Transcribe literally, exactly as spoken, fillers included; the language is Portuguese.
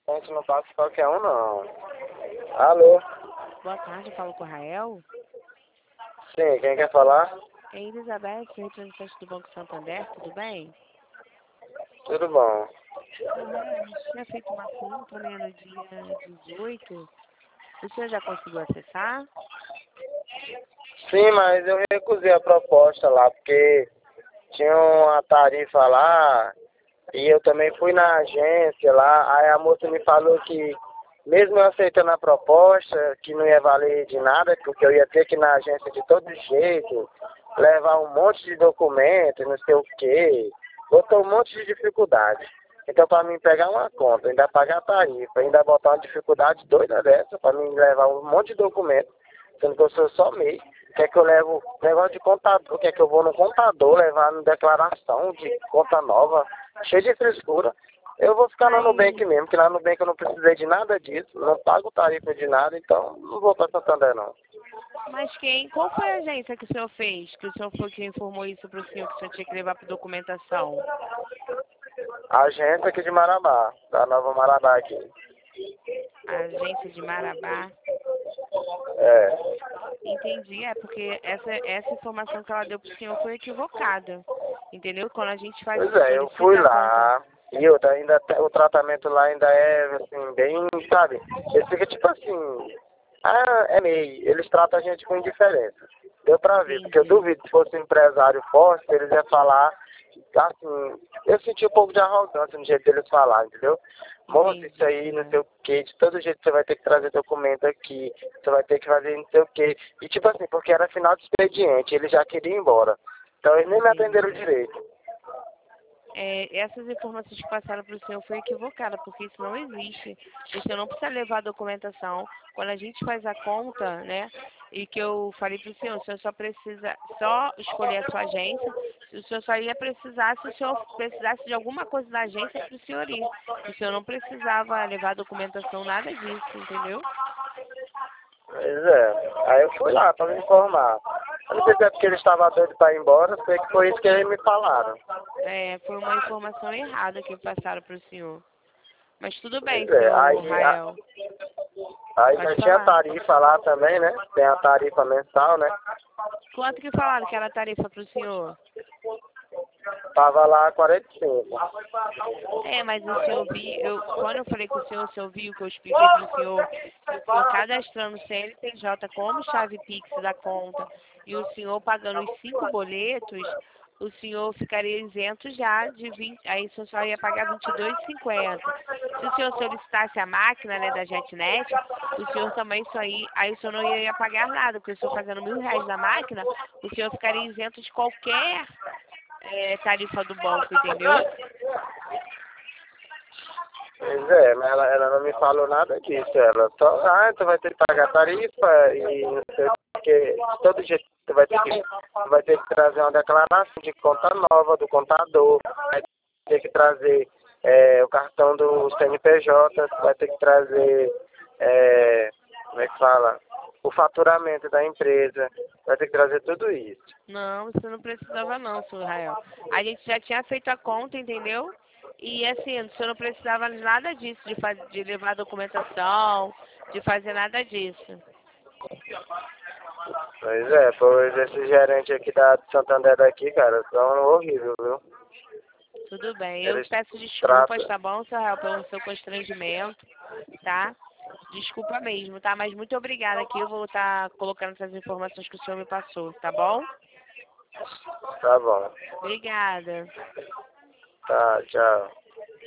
Gente, não passa qualquer um, não. Alô? Boa tarde, eu falo com o Rael. Sim, quem quer falar? É Elizabeth, representante do Banco Santander, tudo bem? Tudo bom. Não, Rael, a gente tinha feito uma conta, né, no dia dezoito. O senhor já conseguiu acessar? Sim, mas eu recusei a proposta lá, porque tinha uma tarifa lá, e eu também fui na agência lá, aí a moça me falou que, mesmo eu aceitando a proposta, que não ia valer de nada, porque eu ia ter que ir na agência de todo jeito, levar um monte de documentos, não sei o quê, botou um monte de dificuldade. Então, para mim pegar uma conta, ainda pagar a tarifa, ainda botar uma dificuldade doida dessa, para mim levar um monte de documento, sendo que eu sou só MEI, quer que eu levo negócio de contador, quer que eu vou no contador levar na declaração de conta nova, cheio de frescura. Eu vou ficar no Nubank mesmo, porque lá no Nubank eu não precisei de nada disso, não pago tarifa de nada, então não vou para Santander não. Mas quem, qual foi a agência que o senhor fez? Que o senhor foi que informou isso para o senhor, que o senhor tinha que levar para documentação? A agência aqui de Marabá, da Nova Marabá aqui. A agência de Marabá? É. Entendi, é porque essa, essa informação que ela deu para o senhor foi equivocada, entendeu? Quando a gente faz, Pois é, eu solicita fui a conta. lá, e outra, ainda, te- o tratamento lá ainda é, assim, bem, sabe? Ele fica tipo assim, ah, é meio, eles tratam a gente com indiferença. Deu pra ver, porque eu Entendi. duvido que fosse um empresário forte, eles iam falar, assim, eu senti um pouco de arrogância no jeito deles falar, entendeu? Moça, isso aí, não sei Entendi. o que, de todo jeito você vai ter que trazer documento aqui, você vai ter que fazer não sei o que. E tipo assim, porque era final de expediente, eles já queriam ir embora. Então eles nem me atenderam Entendi. direito. É, essas informações que passaram para o senhor foi equivocada, porque isso não existe. O senhor não precisa levar a documentação. Quando a gente faz a conta, né, e que eu falei para o senhor, o senhor só precisa só escolher a sua agência, o senhor só ia precisar se o senhor precisasse de alguma coisa da agência para o senhor ir. O senhor não precisava levar a documentação, nada disso, entendeu? Pois é. Aí eu fui lá pra me informar. Eu não sei se é porque eles estavam doidos pra ir embora, sei que foi isso que eles me falaram. É, foi uma informação errada que passaram para o senhor. Mas tudo bem, Pois é. senhor Aí, a- Rael. aí Pode já tinha falar. tarifa lá também, né? Tem a tarifa mensal, né? Quanto que falaram que era a tarifa para o senhor? Tava lá quarenta e cinco. É, mas o senhor viu, eu, quando eu falei com o senhor, o senhor viu que eu expliquei para o senhor que o senhor cadastrando o C N P J como chave Pix da conta e o senhor pagando os cinco boletos, o senhor ficaria isento já de vinte, aí o senhor só ia pagar vinte e dois reais e cinquenta centavos. Se o senhor solicitasse a máquina, né, da JetNet, o senhor também só ia, aí o senhor não ia pagar nada, porque o senhor pagando mil reais na máquina, o senhor ficaria isento de qualquer é, tarifa do banco, entendeu? Pois é, mas ela, ela não me falou nada disso. Ela só, ah, tu vai ter que pagar tarifa e não sei o que. De todo jeito tu vai ter que, tu vai ter que trazer uma declaração de conta nova do contador, vai ter que trazer é, o cartão do C N P J, tu vai ter que trazer, é, como é que fala? O faturamento da empresa, vai ter que trazer tudo isso. Não, você não precisava não, senhor Rael. A gente já tinha feito a conta, entendeu? E assim, o senhor não precisava de nada disso, de, faz, de levar documentação, de fazer nada disso. Pois é, pois esse gerente aqui da de Santander daqui, cara, são horrível, viu? Tudo bem. Eu Eles peço desculpas, tratam. tá bom, senhor Rael, pelo seu constrangimento, tá? Desculpa mesmo, tá? Mas muito obrigada aqui. Eu vou estar colocando essas informações que o senhor me passou, tá bom? Tá bom. Obrigada. Tá, tchau.